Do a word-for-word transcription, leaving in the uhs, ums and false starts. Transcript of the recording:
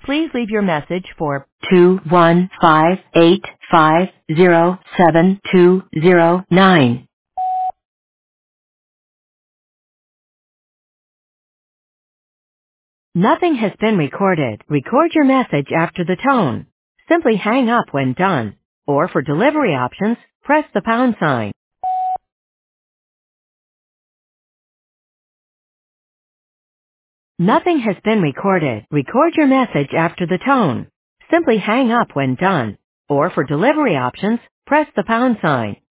Please leave your message for two one five eight five zero seven two zero nine. Nothing has been recorded. Record your message after the tone. Simply hang up when done. Or for delivery options, press the pound sign. Nothing has been recorded. Record your message after the tone. Simply hang up when done. Or for delivery options, press the pound sign.